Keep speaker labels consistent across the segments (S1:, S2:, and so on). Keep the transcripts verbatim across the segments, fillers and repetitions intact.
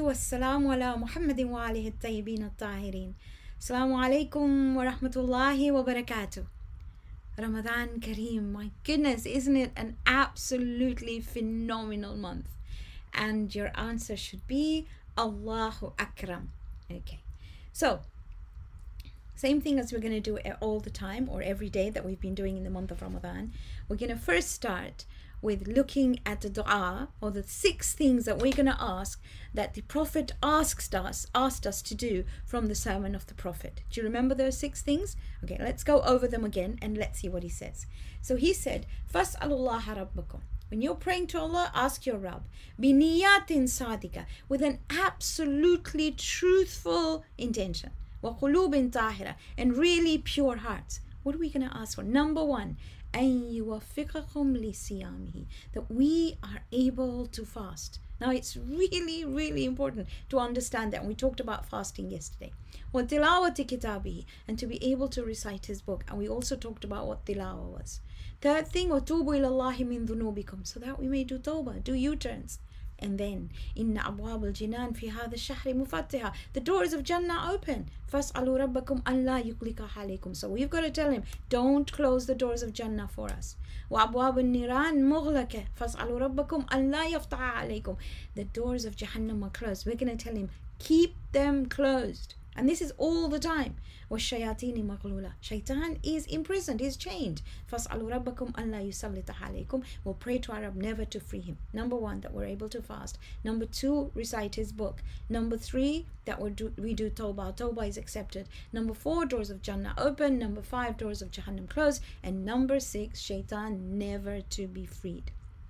S1: والسلام على محمد وآله الطيبين الطاهرين. Assalamu alaikum wa rahmatullahi wa barakatuh. Ramadan Kareem, my goodness, isn't it an absolutely phenomenal month? And your answer should be Allahu Akram. Okay, so same thing as we're going to do all the time or every day that we've been doing in the month of Ramadan. We're going to first start with looking at the dua, or the six things that we're going to ask that the Prophet asked us asked us to do from the sermon of the Prophet. Do you remember those six things? Okay, let's go over them again and let's see what he says. So he said, Fas'alullaha rabbakum. When you're praying to Allah, ask your Rabb. Biniyatin sadika, with an absolutely truthful intention. Wa qulubin tahira, and really pure hearts. What are we going to ask for? Number one, أن يوفقكم لصيامه, that we are able to fast. Now it's really, really important to understand that. And we talked about fasting yesterday. وَتِلَاوَةِ كِتَابِهِ, and to be able to recite his book. And we also talked about what tilawa was. Third thing, وَتُوبُوا إِلَى اللَّهِ مِن ذُنُوبِكُم, so that we may do tawbah, do U-turns. And then, إِنَّ أَبْوَابَ الْجِنَانِ فِي هَذَا الشَّهْرِ مُفَتِّحَةٌ, the doors of Jannah open. فَاسْأَلُوا رَبَّكُمْ أَنْ لَا يُغْلِقَ عَلَيْكُمْ, so we've got to tell him, don't close the doors of Jannah for us. وَأَبْوَابُ النِّيرَانِ مُغْلَقَةٌ فَاسْأَلُوا رَبَّكُمْ أَنْ لَا يَفْتَحَ عَلَيْكُمْ, the doors of Jahannam are closed. We're going to tell him, keep them closed. And this is all the time. وَالشَّيَاطِينِ مَغْلُولَةٌ, Shaitan is imprisoned, he's chained. فَاسْأَلُوا رَبَّكُمْ أَنْ لَا يُسَلِّطَ عَلَيْكُمْ, we'll pray to our Rabb never to free him. Number one, that we're able to fast. Number two, recite his book. Number three, that we do, we do tawbah. Tawbah is accepted. Number four, doors of Jannah open. Number five, doors of Jahannam closed. And number six, Shaitan never to be freed.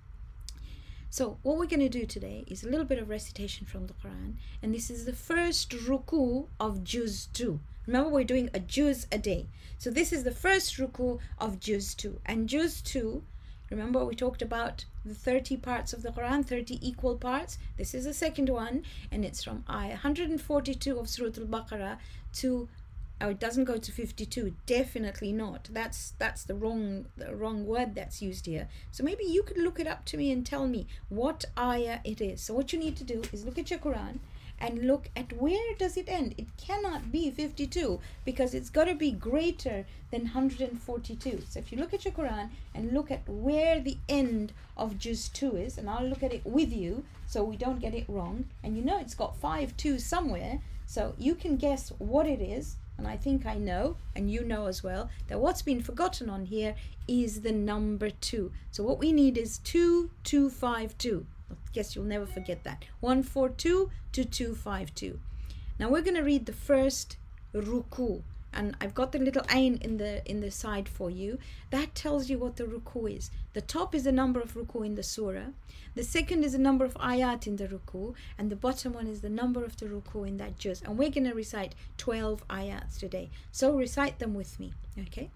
S1: So what we're going to do today is a little bit of recitation from the Quran, and this is the first ruku of Juz two. Remember, we're doing a Juz a day. So this is the first ruku of Juz two. And Juz two, remember we talked about the thirty parts of the Quran, thirty equal parts. This is the second one, and it's from ayah one hundred forty-two of Surah Al-Baqarah to, oh, it doesn't go to fifty-two, definitely not. That's that's the wrong the wrong word that's used here. So maybe you could look it up to me and tell me what ayah it is. So what you need to do is look at your Quran and look at where does it end. It cannot be fifty-two because it's got to be greater than one hundred forty-two. So if you look at your Quran and look at where the end of Juz two is, and I'll look at it with you so we don't get it wrong, and you know it's got five two somewhere, so you can guess what it is. And I think I know, and you know as well, that what's been forgotten on here is the number two. So what we need is two two five two. I guess you'll never forget that. one four two to two five two. Now we're going to read the first ruku, and I've got the little ain in the in the side for you. That tells you what the ruku is. The top is the number of ruku in the surah. The second is the number of ayat in the ruku, and the bottom one is the number of the ruku in that juz. And we're going to recite twelve ayats today. So recite them with me, okay?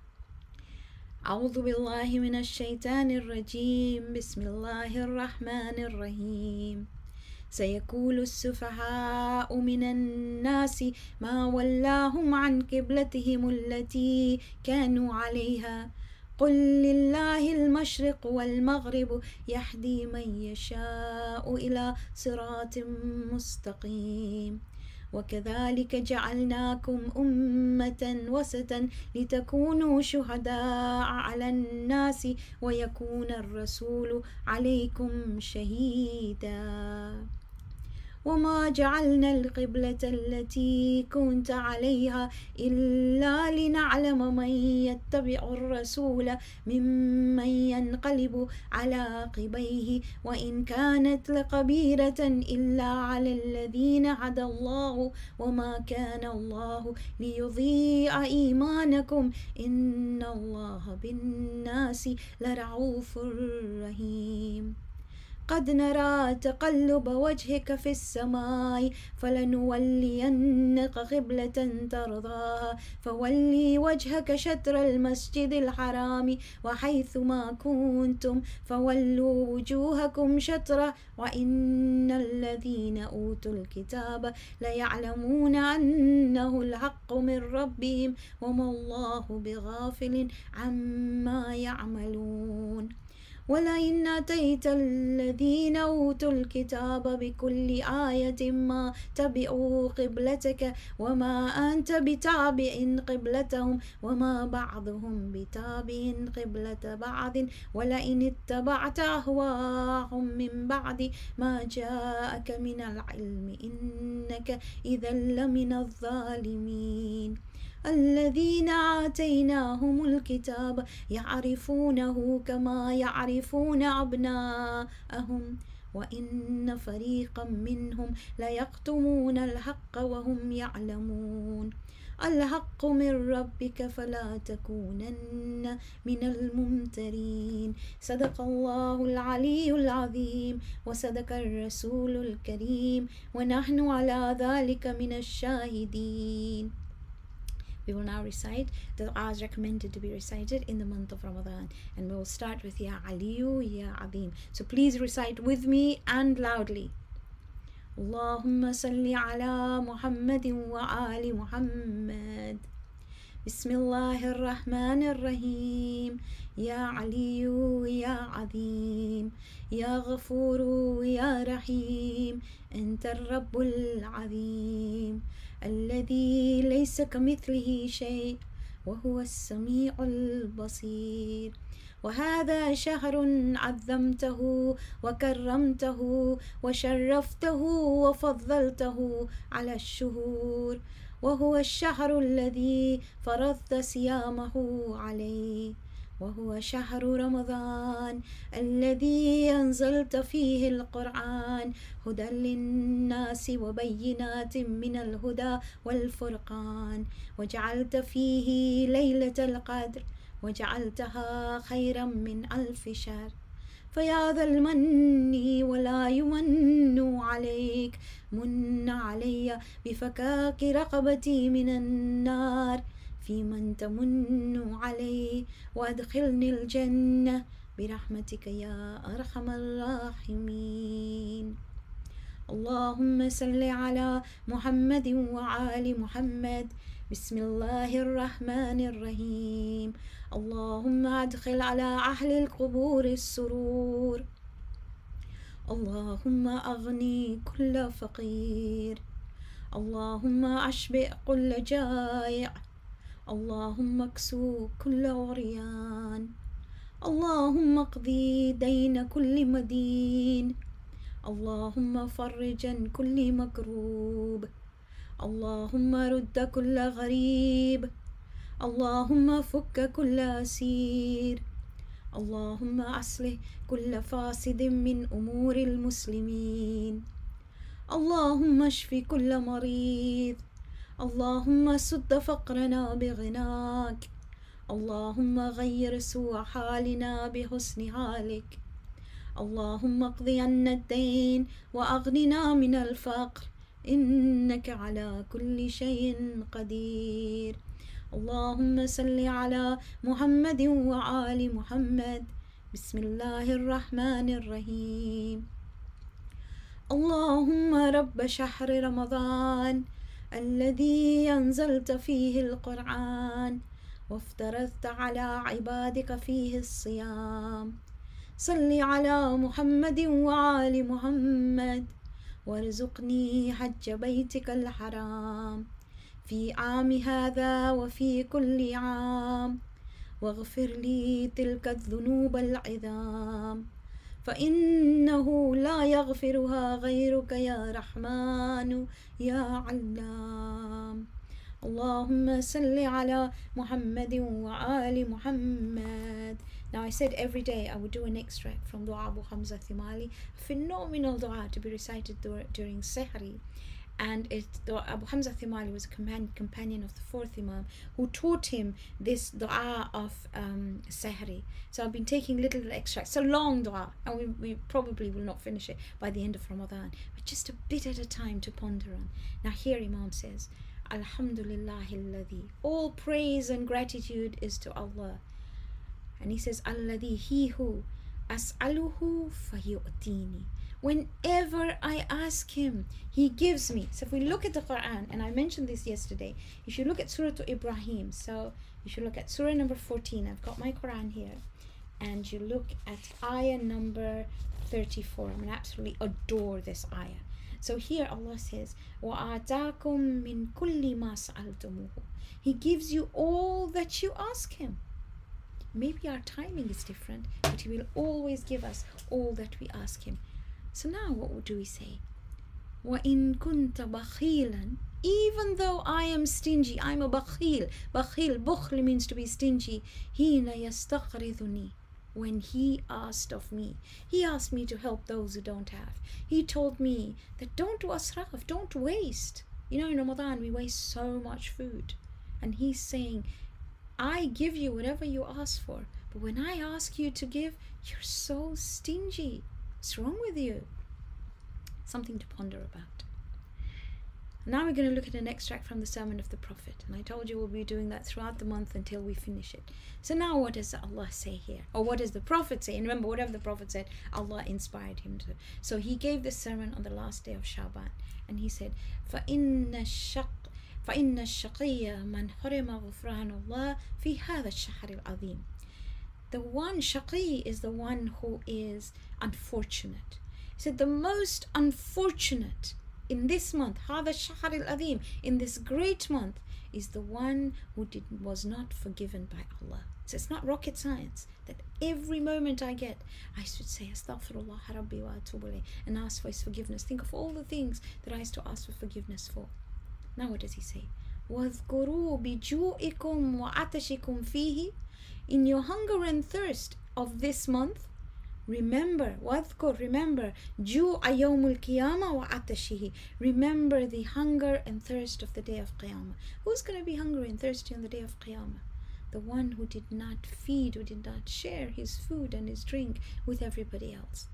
S1: أعوذ بالله من الشيطان الرجيم بسم الله الرحمن الرحيم سيقول السفهاء من الناس ما ولاهم عن قبلتهم التي كانوا عليها قل لله المشرق والمغرب يهدي من يشاء إلى صراط مستقيم وكذلك جعلناكم أمة وسطا لتكونوا شهداء على الناس ويكون الرسول عليكم شهيدا وما جعلنا القبلة التي كنت عليها إلا لنعلم من يتبع الرسول ممن ينقلب على عقبيه وإن كانت لكبيرة إلا على الذين هدى الله وما كان الله ليضيع إيمانكم إن الله بالناس لرؤوف رحيم قد نرى تقلب وجهك في السماء فلنولينك قبلة ترضاها فولي وجهك شطر المسجد الحرام وحيث ما كنتم فولوا وجوهكم شطره وإن الذين أوتوا الكتاب ليعلمون أنه الحق من ربهم وما الله بغافل عما يعملون ولئن أتيت الذين أوتوا الكتاب بكل آية ما تبعوا قبلتك وما أنت بتابع قبلتهم وما بعضهم بتابع قبلة بعض ولئن اتبعت أهواءهم من بعد ما جاءك من العلم إنك إذا لمن الظالمين الذين آتيناهم الكتاب يعرفونه كما يعرفون أبناءهم وإن فريقا منهم ليكتمون الحق وهم يعلمون الحق من ربك فلا تكونن من الممترين صدق الله العلي العظيم وصدق الرسول الكريم ونحن على ذلك من الشاهدين. We will now recite the du'as recommended to be recited in the month of Ramadan, and we will start with Ya Aliyu, Ya Azim. So please recite with me and loudly. Allahumma salli ala Muhammadin wa ali Muhammad. Bismillahir Rahmanir Rahim. Ya Aliyu, Ya Azim. Ya Ghafuru, Ya Rahim. Anta Rabbul Azim. الذي ليس كمثله شيء وهو السميع البصير وهذا شهر عظمته وكرمته وشرفته وفضلته على الشهور وهو الشهر الذي فرضت صيامه عليه وهو شهر رمضان الذي أنزلت فيه القرآن هدى للناس وبينات من الهدى والفرقان وجعلت فيه ليلة القدر وجعلتها خيرا من ألف شهر فيا ذا المن ولا يمن عليك من علي بفكاك رقبتي من النار في من تمن عليه وادخلني الجنة برحمتك يا أرحم الراحمين. اللهم صل على محمد وآل محمد. بسم الله الرحمن الرحيم. اللهم أدخل على أهل القبور السرور. اللهم أغني كل فقير. اللهم أشبع كل جائع. اللهم اكسو كل عريان. اللهم اقضي دين كل مدين. اللهم فرج عن كل مكروب. اللهم رد كل غريب. اللهم فك كل أسير. اللهم أصلح كل فاسد من أمور المسلمين. اللهم اشف كل مريض. اللهم سد فقرنا بغناك. اللهم غير سوء حالنا بحسن حالك. اللهم اقض عنا الدين وأغننا من الفقر إنك على كل شيء قدير. اللهم صل على محمد وآل محمد. بسم الله الرحمن الرحيم. اللهم رب شهر رمضان الذي أنزلت فيه القرآن وافترضت على عبادك فيه الصيام صل على محمد وآل محمد وارزقني حج بيتك الحرام في عام هذا وفي كل عام واغفر لي تلك الذنوب العظام فإنه لا يغفرها غيرك يا رحمن يا علام. اللهم صل على محمد وآل محمد. Now I said every day I would do an extract from Dua Abu Hamza Thimali, a phenomenal dua to be recited during Sehri. And it, Abu Hamza Thimali was a companion, companion of the fourth Imam who taught him this dua of um, Sehri. So I've been taking little, little extracts. It's a long dua and we, we probably will not finish it by the end of Ramadan, but just a bit at a time to ponder on. Now here Imam says, Alhamdulillahi alladhi, all praise and gratitude is to Allah. And he says, Alladhi, he who, as'aluhu fayu'tini. Whenever I ask him, he gives me. So if we look at the Quran, and I mentioned this yesterday, you should look at Surah to Ibrahim. So you should look at Surah number fourteen. I've got my Quran here. and you look at ayah number thirty-four. I'm going to absolutely adore this ayah. So here Allah says, وَآتَاكُم مِّن كُلِّ مَا سَأَلْتُمُوهُ. He gives you all that you ask Him. Maybe our timing is different, but He will always give us all that we ask Him. So now what do we say? وَإِن كُنْتَ بَخِيلًا. Even though I am stingy, I'm a bakhil. Bakhil, bukhl means to be stingy. هِينَ يَسْتَقْرِضُنِي. When He asked of me, He asked me to help those who don't have. He told me that don't do asraf, don't waste. You know, in Ramadan we waste so much food. And He's saying, I give you whatever you ask for. But when I ask you to give, you're so stingy. What's wrong with you? Something to ponder about. Now we're going to look at an extract from the Sermon of the Prophet. And I told you we'll be doing that throughout the month until we finish it. So now what does Allah say here? Or what does the Prophet say? And remember, whatever the Prophet said, Allah inspired him to. So he gave this sermon on the last day of Shaban. And he said, فَإِنَّ الشَّقْ فَإِنَّ الشَّقِيَّ مَنْ حُرِمَ غُفْرَانَ اللَّهِ فِي هَذَا الشَّهْرِ الْعَظِيمِ. The one, shaqi, is the one who is unfortunate. He said, the most unfortunate in this month, هذا الشهر العظيم, in this great month, is the one who did, was not forgiven by Allah. So it's not rocket science that every moment I get, I should say Astaghfirullah Rabbi wa atubu ilayh and ask for His forgiveness. Think of all the things that I used to ask for forgiveness for. Now what does He say? وَاذْكُرُوا بِجُوئِكُمْ وَعَطَشِكُمْ فِيهِ. In your hunger and thirst of this month, remember, وَاذْكُر, remember, جُوءَ يَوْمُ الْقِيَامَةِ وَعَطَشِهِ. Remember the hunger and thirst of the day of Qiyamah. Who's going to be hungry and thirsty on the day of Qiyamah? The one who did not feed, who did not share his food and his drink with everybody else.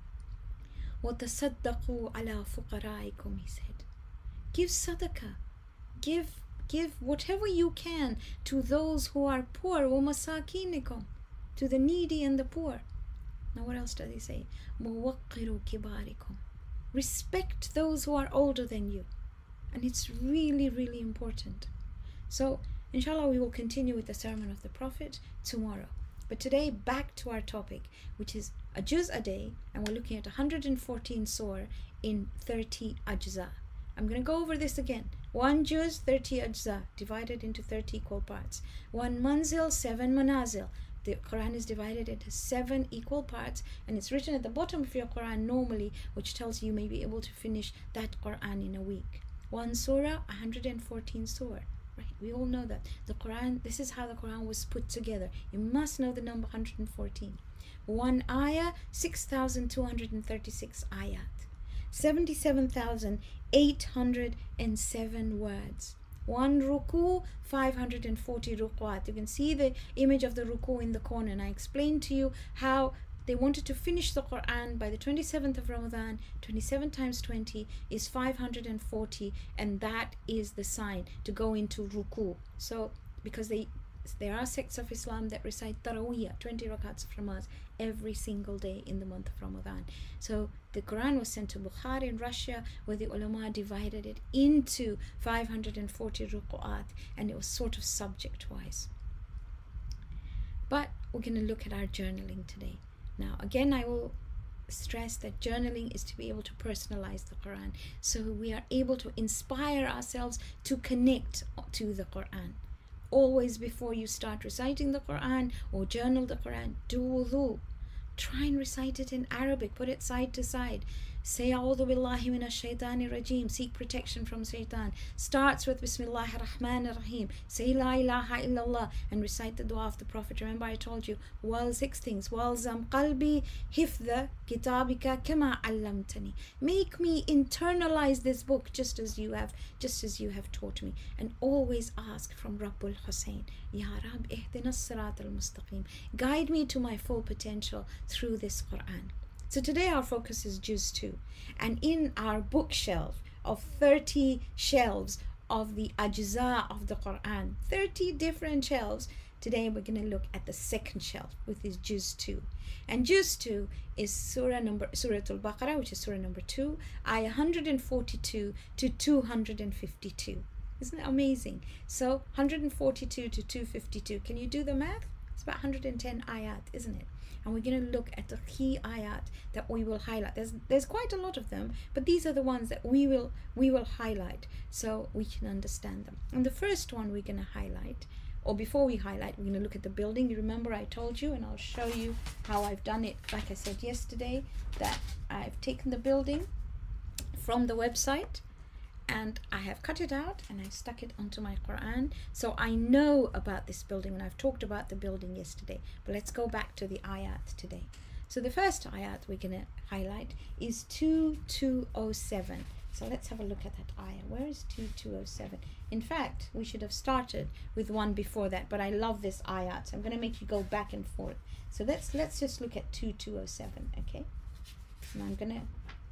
S1: وَتَصَدَّقُوا عَلَى فُقَرَائِكُمْ, He said. Give sadaqah. Give, give whatever you can to those who are poor. وَمَسَاكِينِكُمْ, to the needy and the poor. Now what else does He say? وَوَقِّرُوا كِبَارِكُمْ. Respect those who are older than you. And it's really, really important. So, inshallah, we will continue with the Sermon of the Prophet tomorrow. But today, back to our topic, which is a juz a day, and we're looking at one hundred fourteen surah in thirty ajza. I'm going to go over this again. One juz, thirty ajza, divided into thirty equal parts. One manzil, seven manazil. The Quran is divided into seven equal parts, and it's written at the bottom of your Quran normally, which tells you you may be able to finish that Quran in a week. One surah, one hundred fourteen surah. Right? We all know that. The Quran, this is how the Quran was put together. You must know the number one hundred fourteen. One ayah, six thousand two hundred thirty-six ayat. seventy-seven thousand eight hundred seven words. One ruku, five hundred forty rukuat. You can see the image of the ruku in the corner, and I explained to you how they wanted to finish the Quran by the twenty-seventh of Ramadan. twenty-seven times twenty is five hundred forty, and that is the sign to go into ruku. So because they there are sects of Islam that recite Taraweeh, twenty rakats of namaz, every single day in the month of Ramadan. So the Quran was sent to Bukhara in Russia, where the ulama divided it into five hundred forty ruku'at, and it was sort of subject-wise. But we're going to look at our journaling today. Now, again, I will stress that journaling is to be able to personalize the Quran, so we are able to inspire ourselves to connect to the Quran. Always before you start reciting the Quran or journal the Quran, do wudu. Try and recite it in Arabic. Put it side to side. Say A'udhu Billahi Minash Shaitani Rajim. Seek protection from Shaitan. Starts with Bismillahir Rahmanir Rahim. Say La ilaha illallah and recite the dua of the Prophet. Remember I told you, well, six things. Walzam qalbi hifdha kitabika kama allamtani. Make me internalize this book just as you have, just as you have taught me. And always ask from Rabbul Hussein, Ya Rab, ihdina as-sirat al-mustaqim. Guide me to my full potential through this Quran. So today our focus is Juz two, and in our bookshelf of thirty shelves of the Ajza of the Quran, thirty different shelves, today we're going to look at the second shelf, which is Juz two. And Juz two is Surah number Surah Al-Baqarah, which is Surah number two, ayah one hundred forty-two to two hundred fifty-two. Isn't that amazing? So one hundred forty-two to two hundred fifty-two. Can you do the math? It's about one hundred ten ayat, isn't it? And we're going to look at the key ayat that we will highlight. There's there's quite a lot of them, but these are the ones that we will we will highlight so we can understand them. And the first one we're going to highlight, or before we highlight, we're going to look at the building. You remember I told you, and I'll show you how I've done it. Like I said yesterday, that I've taken the building from the website and I have cut it out and I stuck it onto my Quran. So I know about this building, and I've talked about the building yesterday. But let's go back to the ayat today. So the first ayat we're going to highlight is two two oh seven. So let's have a look at that ayah. Where is two two oh seven? In fact, we should have started with one before that, but I love this ayat, so I'm going to make you go back and forth. So let's let's just look at two two oh seven, okay? And I'm going to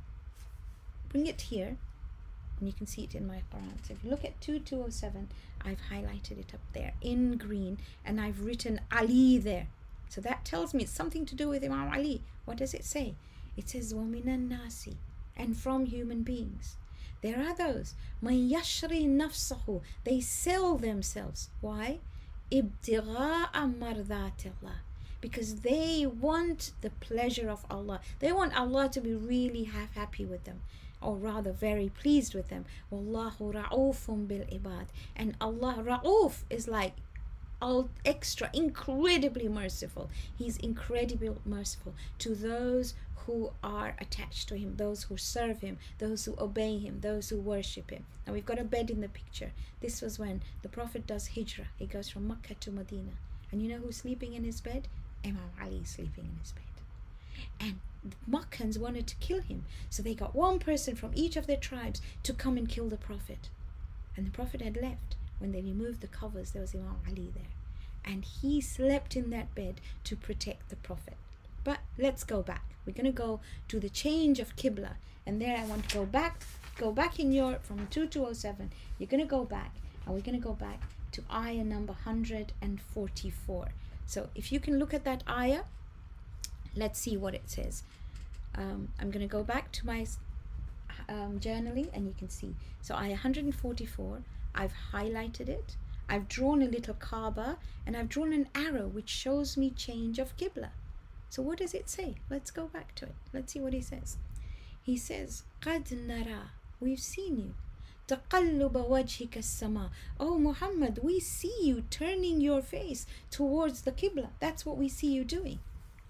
S1: bring it here, and you can see it in my Quran. So if you look at two two oh seven, I've highlighted it up there in green, and I've written Ali there. So that tells me it's something to do with Imam Ali. What does it say? It says وَمِنَ النَّاسِ, and from human beings. There are those, مَنْ يَشْرِي نَفْسَهُ, they sell themselves. Why? ابْتِغَاءَ مَرْضَاتِ اللَّهِ, because they want the pleasure of Allah. They want Allah to be really half happy with them, or rather very pleased with them. Wallahu ra'ufun bil ibad. And Allah, ra'uf is like all extra, incredibly merciful. He's incredibly merciful to those who are attached to him, those who serve him, those who obey him, those who worship him. Now we've got a bed in the picture. This was when the Prophet does hijrah. He goes from Makkah to Medina. And you know who's sleeping in his bed? Imam Ali is sleeping in his bed. And the Makkans wanted to kill him. So they got one person from each of their tribes to come and kill the Prophet. And the Prophet had left. When they removed the covers, there was Imam Ali there. And he slept in that bed to protect the Prophet. But let's go back. We're going to go to the change of Qibla. And there I want to go back, go back in your, from two two oh seven. You're going to go back, and we're going to go back to ayah number one hundred forty-four. So if you can look at that ayah, let's see what it says. Um, I'm going to go back to my um, journaling, and you can see. So ayah one hundred forty-four, I've highlighted it. I've drawn a little Kaaba, and I've drawn an arrow which shows me change of Qibla. So what does it say? Let's go back to it. Let's see what he says. He says, قَدْ نَرَى, we've seen you. تَقَلُّبَ وَجْهِكَ السَّمَاء, oh Muhammad, we see you turning your face towards the Qibla. That's what we see you doing.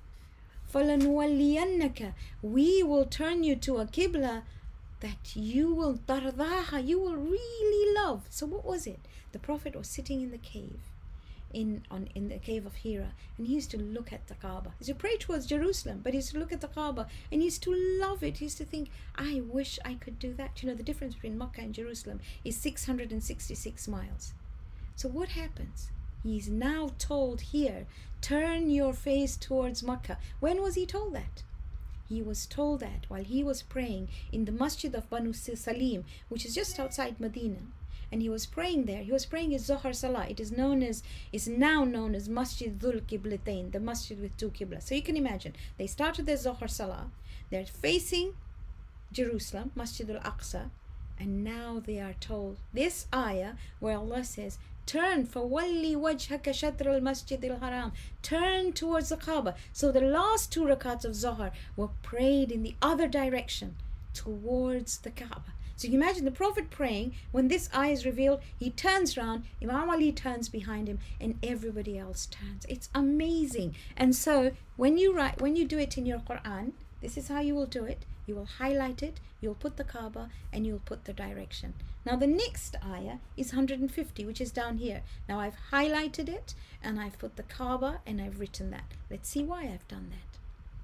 S1: فَلَنُوَلِّيَنَّكَ, we will turn you to a Qibla that you will tardaha, you will really love. So what was it? The Prophet was sitting in the cave, in on in the cave of Hira, and he used to look at the Kaaba. He used to pray towards Jerusalem, but he used to look at the Kaaba, and he used to love it. He used to think, I wish I could do that. You know, the difference between Makkah and Jerusalem is six hundred sixty-six miles. So what happens? He's now told here, turn your face towards Makkah. When was he told that? He was told that while he was praying in the masjid of Banu Salim, which is just outside Medina. And he was praying there. He was praying his Zohar Salah. It is known as, is now known as Masjid Dhul Qiblatain, the masjid with two Qiblas. So you can imagine, they started their Zohar Salah. They're facing Jerusalem, Masjid al-Aqsa. And now they are told this ayah where Allah says, turn, فَوَلِّ وَجْهَكَ شَطْرَ الْمَسْجِدِ الْحَرَامِ, turn towards the Kaaba. So the last two rakats of Zohar were prayed in the other direction, towards the Kaaba. So you can imagine the Prophet praying, when this ayah is revealed, he turns around, Imam Ali turns behind him, and everybody else turns. It's amazing. And so when you write, when you do it in your Quran, this is how you will do it. You will highlight it, you'll put the Kaaba, and you'll put the direction. Now the next ayah is one hundred fifty, which is down here. Now I've highlighted it, and I've put the Kaaba, and I've written that. Let's see why I've done that.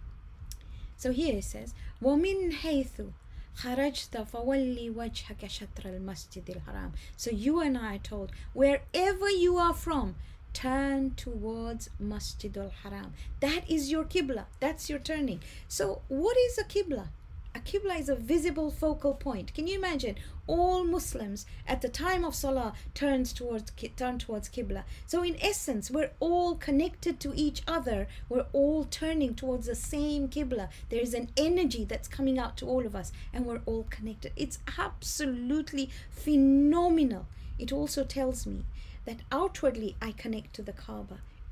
S1: So here it says, وَمِنْ حَيْثُ خَرَجْتَ فَوَلِّ وَجْهَكَ شَطْرَ الْمَسْجِدِ الْحَرَامِ. So you and I are told, wherever you are from, turn towards Masjid al-Haram. That is your Qibla. That's your turning. So what is a Qibla? A Qibla is a visible focal point. Can you imagine? All Muslims at the time of Salah turns towards turn towards Qibla. So in essence, we're all connected to each other. We're all turning towards the same Qibla. There is an energy that's coming out to all of us, and we're all connected. It's absolutely phenomenal. It also tells me that outwardly I connect to the Kaaba.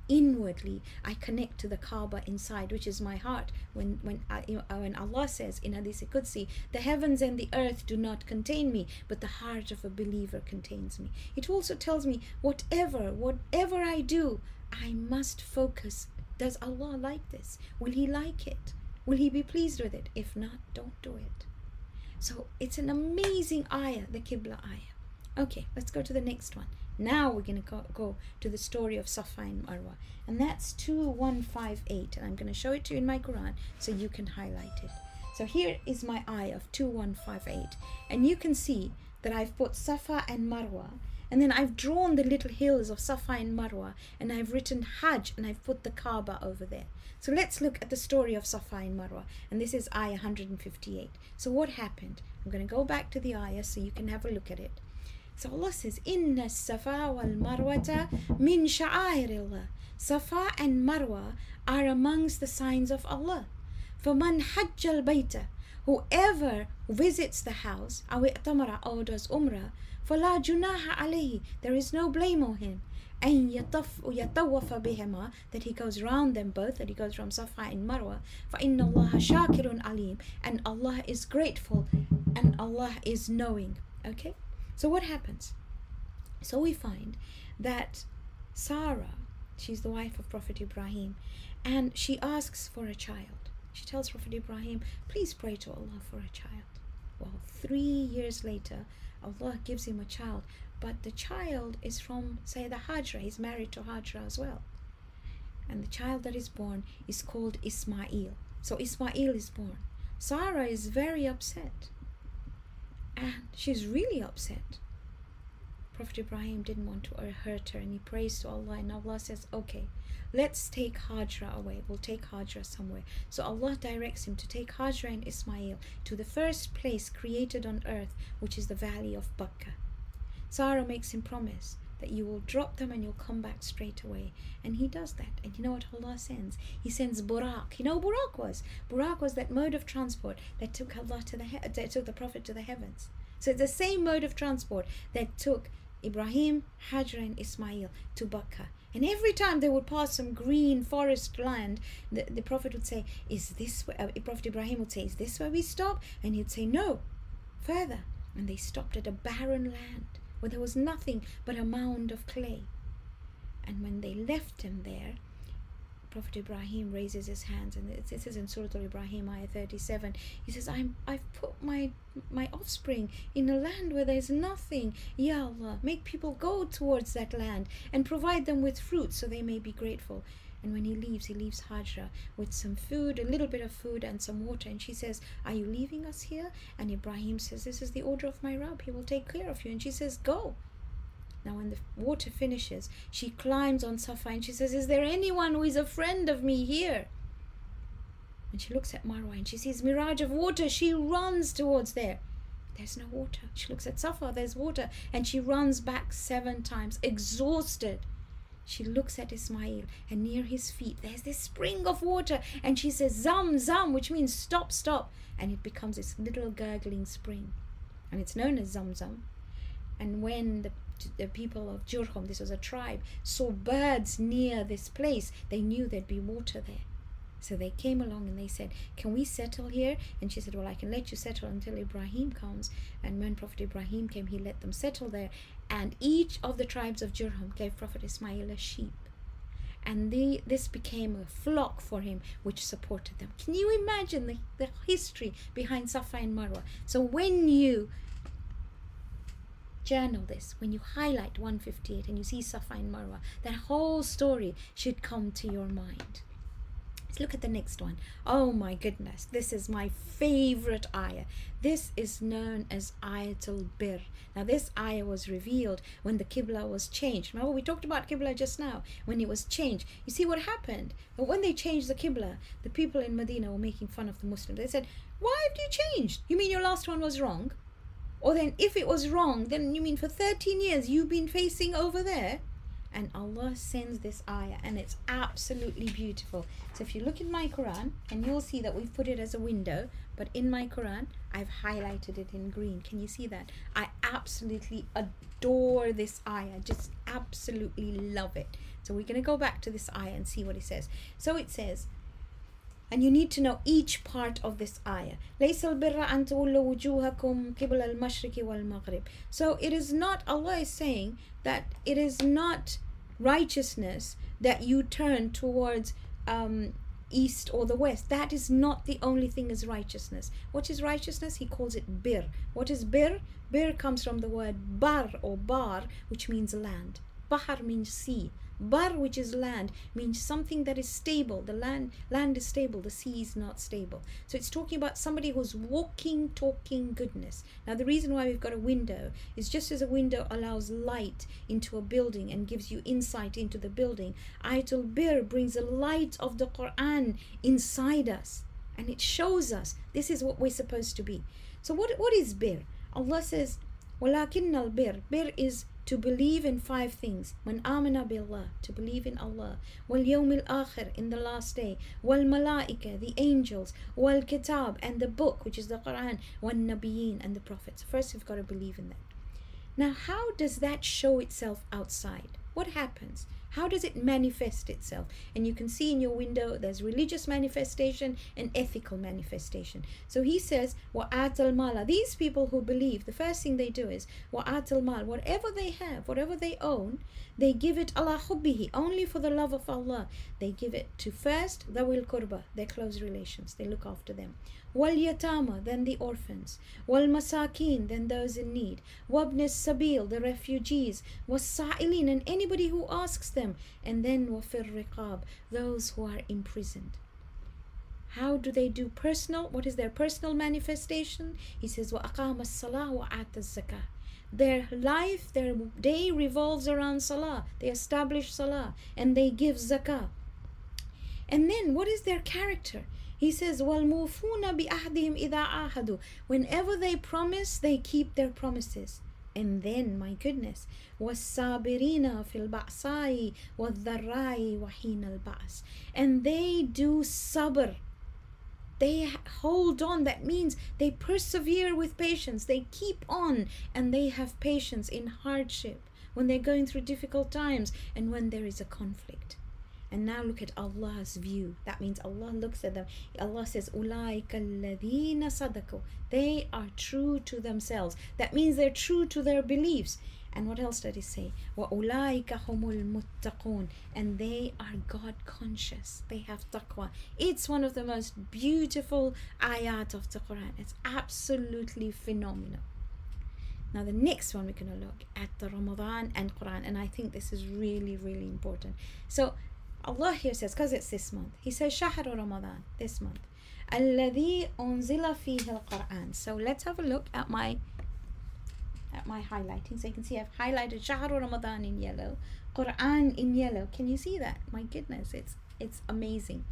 S1: inwardly I connect to the Kaaba inside, which is my heart. When when I, you know, when Allah says in Hadith Qudsi, the heavens and the earth do not contain me, but the heart of a believer contains me. It also tells me whatever whatever I do, I must focus. Does Allah like this? Will He like it? Will He be pleased with it? If not, don't do it. So it's an amazing ayah, the Qibla ayah. Okay, let's go to the next one. Now we're going to go, go to the story of Safa and Marwa. And that's two one five eight. And I'm going to show it to you in my Quran so you can highlight it. So here is my ayah of two one five eight. And you can see that I've put Safa and Marwa. And then I've drawn the little hills of Safa and Marwa. And I've written Hajj and I've put the Kaaba over there. So let's look at the story of Safa and Marwa. And this is ayah one hundred fifty-eight. So what happened? I'm going to go back to the ayah so you can have a look at it. So Allah says, Inna Safa wal Marwata min sha'airillah. Safa and Marwa are amongst the signs of Allah. فَمَنْ حَجَّ الْبَيْتَ. Whoever visits the house, أو اعتمر or does umrah, فَلَا جُنَاحَ عَلَيْهِ. There is no blame on him. أن يطف يطوف بهما, that he goes round them both, that he goes from Safa and Marwa. فإن الله شاكر عليم. And Allah is grateful and Allah is knowing. Okay? So what happens? So we find that Sarah, she's the wife of Prophet Ibrahim, and she asks for a child. She tells Prophet Ibrahim, please pray to Allah for a child. Well, three years later, Allah gives him a child, but the child is from Sayyidah Hajra. He's married to Hajra as well. And the child that is born is called Ismail. So Ismail is born. Sarah is very upset. And she's really upset. Prophet Ibrahim didn't want to hurt her, and he prays to Allah, and Allah says, okay, let's take Hajra away. We'll take Hajra somewhere. So Allah directs him to take Hajra and Ismail to the first place created on earth, which is the valley of Bakkah. Sarah makes him promise that you will drop them and you'll come back straight away. And he does that. And you know what Allah sends? He sends Buraq. You know what Buraq was? Buraq was that mode of transport that took Allah to the he that took the Prophet to the heavens. So it's the same mode of transport that took Ibrahim, Hajra and Ismail to Bakkah. And every time they would pass some green forest land, the, the Prophet would say, is this where, uh, Prophet Ibrahim would say, is this where we stop? And he'd say, no, further. And they stopped at a barren land where there was nothing but a mound of clay. And when they left him there, Prophet Ibrahim raises his hands, and it says in Surah Al-Ibrahim, ayah thirty-seven, he says, I'm, I've put my my offspring in a land where there's nothing. Ya Allah, make people go towards that land and provide them with fruit so they may be grateful. And when he leaves, he leaves Hajra with some food, a little bit of food and some water. And she says, are you leaving us here? And Ibrahim says, this is the order of my Rabb. He will take care of you. And she says, go. Now when the water finishes, she climbs on Safa and she says, is there anyone who is a friend of me here? And she looks at Marwa and she sees mirage of water. She runs towards there. There's no water. She looks at Safa, there's water. And she runs back seven times, exhausted. She looks at Ismail, and near his feet there's this spring of water, and she says, Zam, Zam, which means stop, stop. And it becomes this little gurgling spring. And it's known as Zamzam. And when the the people of Jurhum, this was a tribe, saw birds near this place, they knew there'd be water there. So they came along and they said, can we settle here? And she said, well, I can let you settle until Ibrahim comes. And when Prophet Ibrahim came, he let them settle there. And each of the tribes of Jurhum gave Prophet Ismail a sheep. And the, this became a flock for him, which supported them. Can you imagine the, the history behind Safa and Marwa? So when you journal this, when you highlight one fifty-eight and you see Safa and Marwa, that whole story should come to your mind. Let's look at the next one. Oh my goodness, this is my favorite ayah. This is known as Ayatul Bir. Now this ayah was revealed when the Qibla was changed. Remember we talked about Qibla just now, when it was changed. You see what happened? But when they changed the Qibla, the people in Medina were making fun of the Muslims. They said, why have you changed? You mean your last one was wrong? Or then if it was wrong, then you mean for thirteen years you've been facing over there? And Allah sends this ayah, and it's absolutely beautiful. So if you look in my Quran, and you'll see that we've put it as a window, but in my Quran, I've highlighted it in green. Can you see that? I absolutely adore this ayah. Just absolutely love it. So we're going to go back to this ayah and see what it says. So it says, and you need to know each part of this ayah. لَيْسَ الْبِرَّ أَن تُوَلُّوا وُجُوهَكُمْ قِبْلَ الْمَشْرِقِ وَالْمَغْرِبِ. So it is not, Allah is saying that it is not righteousness that you turn towards um, east or the west. That is not the only thing is righteousness. What is righteousness? He calls it bir. What is bir? Bir comes from the word bar or bar, which means land. Bahar means sea. Bar, which is land, means something that is stable. The land land is stable, the sea is not stable. So it's talking about somebody who's walking, talking goodness. Now the reason why we've got a window is just as a window allows light into a building and gives you insight into the building, Ayatul Bir brings the light of the Quran inside us, and it shows us this is what we're supposed to be. So what what is Bir? Allah says, وَلَكِنَّ الْبِرْ Bir is to believe in five things. Man amana billah, to believe in Allah. Wal yawmil akhir, in the last day. Wal malaika, the angels. Wal kitab, and the book, which is the Quran. Wal nabiyyin, and the prophets. First you've got to believe in that. Now how does that show itself outside? What happens? How does it manifest itself? And you can see in your window there's religious manifestation and ethical manifestation. So he says, وَآتَ الْمَالَ. These people who believe, the first thing they do is وَآتَ الْمَالَ. Whatever they have, whatever they own, they give it ala hubbihi, only for the love of Allah. They give it to first ذَوِي الْقُرْبَى, their close relations. They look after them. وَالْيَتَامَى, then the orphans. وَالْمَسَاكِينَ, then those in need. وَابْنِ السَّبِيلِ, the refugees. وَالسَّائِلِينَ, and anybody who asks them. And then وَفِي الرِّقَابِ, those who are imprisoned. How do they do personal? What is their personal manifestation? He says, وَأَقَامَ الصَّلَاةَ وَآتَ الزَّكَاةَ. Their life, their day revolves around salah. They establish salah and they give zakah. And then what is their character? He says, وَالْمُوفُونَ بِأَهْدِهِمْ إِذَا عَاهَدُوا. Whenever they promise, they keep their promises. And then, my goodness, وَالصَّابِرِينَ فِي الْبَأْسَاءِ وَالضَّرَّاءِ وَحِينَ الْبَأْسِ. And they do sabr. They hold on. That means they persevere with patience. They keep on and they have patience in hardship, when they're going through difficult times and when there is a conflict. And now look at Allah's view. That means Allah looks at them. Allah says, أُولَٰئِكَ الَّذِينَ صَدَقُوا. They are true to themselves. That means they're true to their beliefs. And what else did he say? وَأُولَٰئِكَ هُمُ الْمُتَّقُونَ. And they are God conscious. They have taqwa. It's one of the most beautiful ayat of the Quran. It's absolutely phenomenal. Now the next one we're going to look at the Ramadan and Quran. And I think this is really, really important. So Allah here says, because it's this month, He says, شهر Ramadan, this month. الذي أنزل فيه القرآن. So let's have a look at my at my highlighting. So you can see I've highlighted شهر Ramadan in yellow, Quran in yellow. Can you see that? My goodness, it's it's amazing.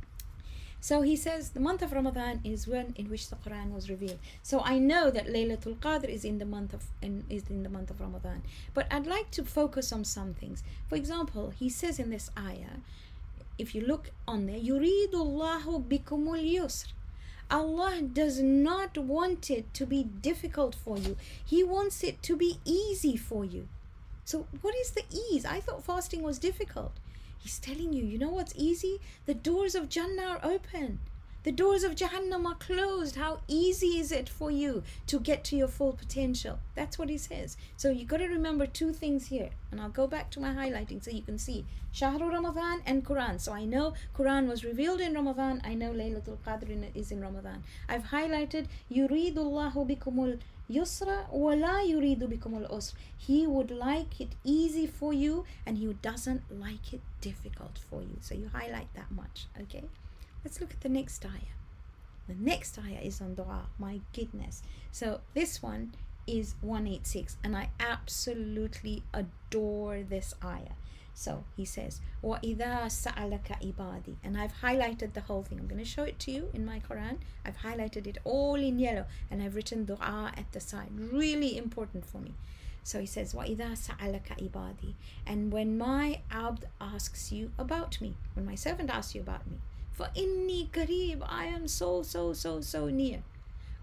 S1: So he says the month of Ramadan is one in which the Quran was revealed. So I know that Laylatul Qadr is in the month of in, is in the month of Ramadan. But I'd like to focus on some things. For example, he says in this ayah, if you look on there, يُرِيدُ اللَّهُ بِكُمُ الْيُسْرِ. Allah does not want it to be difficult for you. He wants it to be easy for you. So what is the ease? I thought fasting was difficult. He's telling you, you know what's easy? The doors of Jannah are open. The doors of Jahannam are closed. How easy is it for you to get to your full potential? That's what he says. So you've got to remember two things here. And I'll go back to my highlighting so you can see. Shahru Ramadan and Quran. So I know Quran was revealed in Ramadan. I know Laylatul Qadr is in Ramadan. I've highlighted, Yuridullahu bikumul yusra wa la yuridu bikumul usr. He would like it easy for you and He doesn't like it difficult for you. So you highlight that much, okay? Let's look at the next ayah. The next ayah is on dua. My goodness. So this one is one eighty-six, and I absolutely adore this ayah. So he says, وَإِذَا سَأَلَكَ عِبَادِي. And I've highlighted the whole thing. I'm going to show it to you in my Quran. I've highlighted it all in yellow, and I've written dua at the side. Really important for me. So he says, وَإِذَا سَأَلَكَ عِبَادِي. And when my abd asks you about me, when my servant asks you about me, فَإِنِّي قَرِيبٌ, I am so, so, so, so near.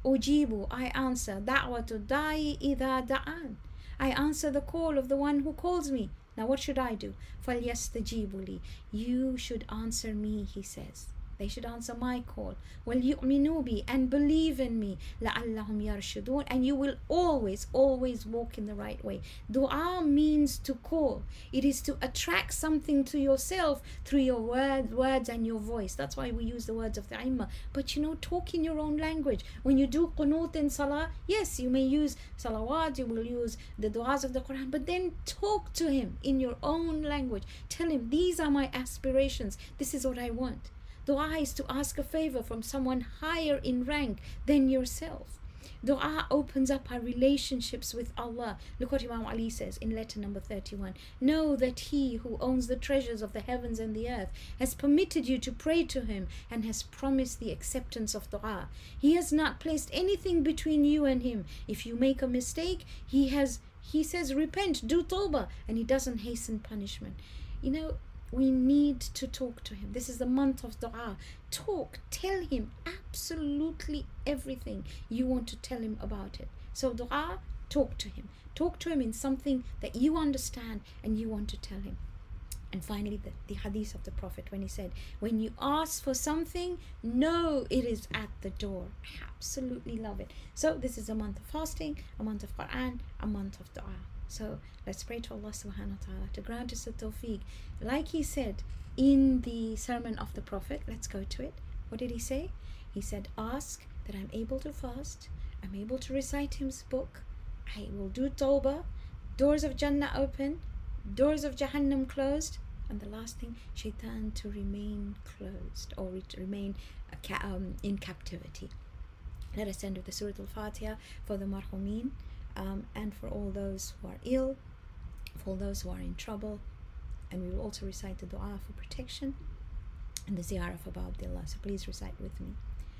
S1: أجيب, I answer. دعوة الداعي إذا دعان, I answer the call of the one who calls me. Now what should I do? فَلْيَسْتَجِيبُوا لِي, you should answer me, he says. They should answer my call. وَلْيُؤْمِنُوا بِي, and believe in me. لَعَلَّهُمْ يَرْشُدُونَ, and you will always, always walk in the right way. Dua means to call. It is to attract something to yourself through your word, words and your voice. That's why we use the words of the Aimma. But you know, talk in your own language. When you do qunut in salah, yes, you may use salawat, you will use the du'as of the Quran, but then talk to him in your own language. Tell him, these are my aspirations. This is what I want. Dua is to ask a favor from someone higher in rank than yourself. Dua opens up our relationships with Allah. Look what Imam Ali says in letter number thirty-one. Know that he who owns the treasures of the heavens and the earth has permitted you to pray to him and has promised the acceptance of dua. He has not placed anything between you and him. If you make a mistake, he has, he says, repent, do tawbah, and he doesn't hasten punishment. You know, we need to talk to him. This is the month of dua. Talk, tell him absolutely everything you want to tell him about it. So dua, talk to him. Talk to him in something that you understand and you want to tell him. And finally, the, the hadith of the Prophet when he said, when you ask for something, know it is at the door. I absolutely love it. So this is a month of fasting, a month of Quran, a month of dua. So let's pray to Allah subhanahu wa ta'ala to grant us the tawfiq. Like he said in the sermon of the Prophet, let's go to it. What did he say? He said, ask that I'm able to fast, I'm able to recite his book, I will do tawbah, doors of Jannah open, doors of Jahannam closed, and the last thing, shaitan to remain closed or to remain um, in captivity. Let us end with the Surah Al-Fatiha for the marhumin. Um, and for all those who are ill, for all those who are in trouble, and we will also recite the dua for protection and the ziyarah for Baba Abdullah. So please recite with me.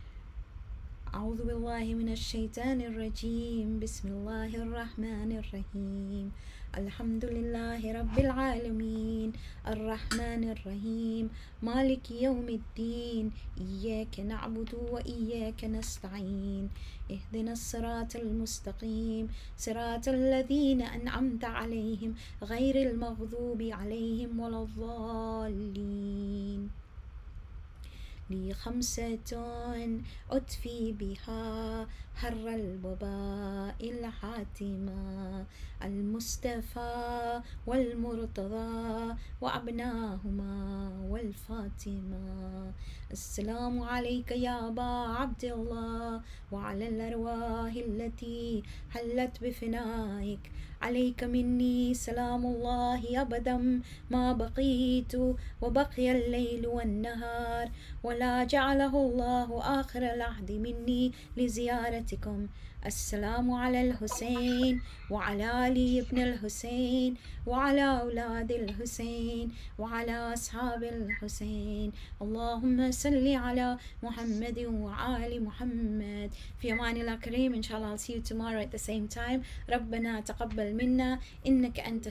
S1: أعوذ بالله من الشيطان الرجيم بسم الله الرحمن الرحيم الحمد لله رب العالمين الرحمن الرحيم مالك يوم الدين إياك نعبد وإياك نستعين اهدنا الصراط المستقيم صراط الذين أنعمت عليهم غير المغضوب عليهم ولا الضالين لي خمسة أطفي بها حر الوباء الحاتمة المصطفى والمرتضى وأبناهما والفاطمة السلام عليك يا أبا عبد الله وعلى الأرواح التي حلت بفنائك عليك مني سلام الله أبدا ما بقيت وبقي الليل والنهار ولا جعله الله آخر العهد مني لزيارتكم السلام على الحسين وعلى علي بن الحسين وعلى أولاد الحسين وعلى أصحاب الحسين اللهم صل على محمد وآل محمد في أمان الله كريم. Inshallah, I'll see you tomorrow at the same time. ربنا تقبل منا إنك أنت